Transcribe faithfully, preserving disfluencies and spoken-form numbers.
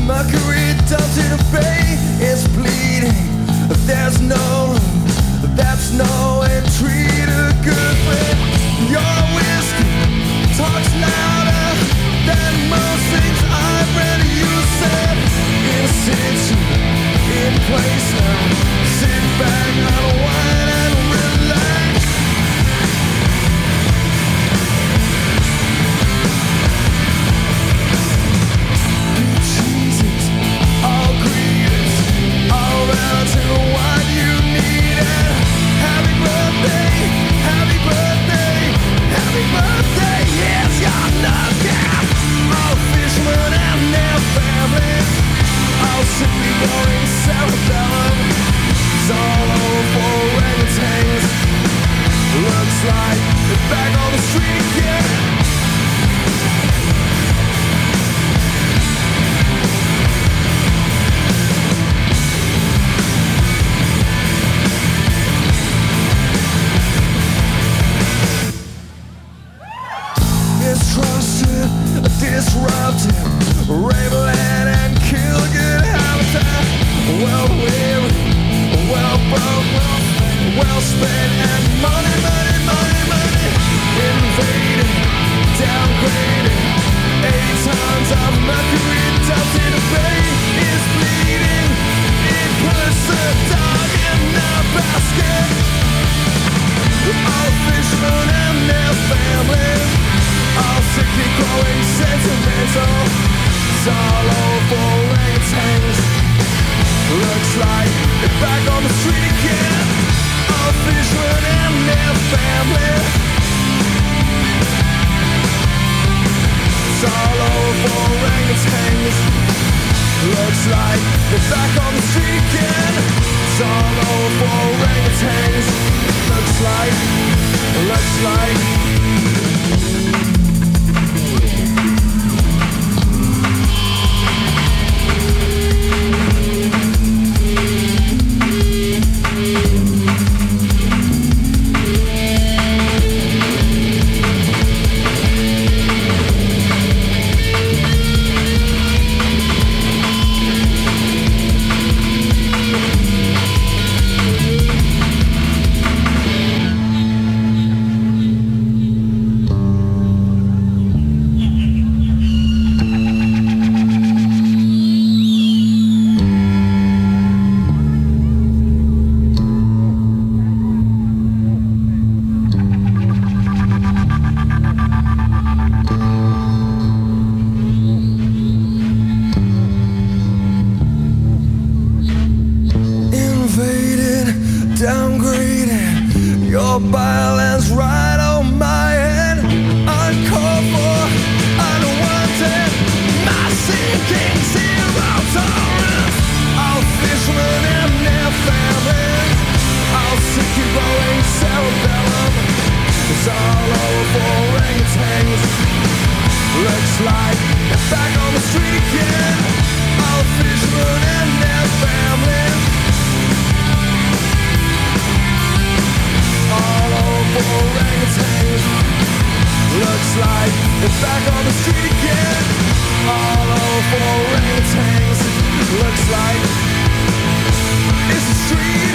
mercury dumped in a bay is bleeding. There's no, that's no entreat a good friend. Your whiskey talks louder than most things I've read. You said in situ, in place now. Sit back, unwind and relax. Cheeses, all greetings, all around to what you needed. Happy birthday, happy birthday, happy birthday, yes, you're knockout. All fishermen and their families, all simply going cerebellum. It's all over for orangutans. Looks like they're back on the street again. Mistrusted, disrupted, Ravenland and Kilgit habitat. Well weary, well broke, well spent, and money, money, money, money invaded, downgraded. Eight tons of mercury dumped in a bay is bleeding. It puts the dog in the basket. All fishermen and their families, all sickly growing sentimental. It's all over orangutans. Looks like they're back on the street again. All fishermen and their families. It's all over orangutans. Looks like they're back on the street again. It's all over orangutans. Looks like, looks like. Downgraded, your violence right on my head. Uncalled for, unwanted, my sinking zero tolerance. All fishermen and their families, all sick and growing cerebellum. It's all over orangutans. Looks like they're back on the street again. All fishermen and their families. All over orangutans. Looks like they're back on the street again. All over orangutans. Looks like it's the street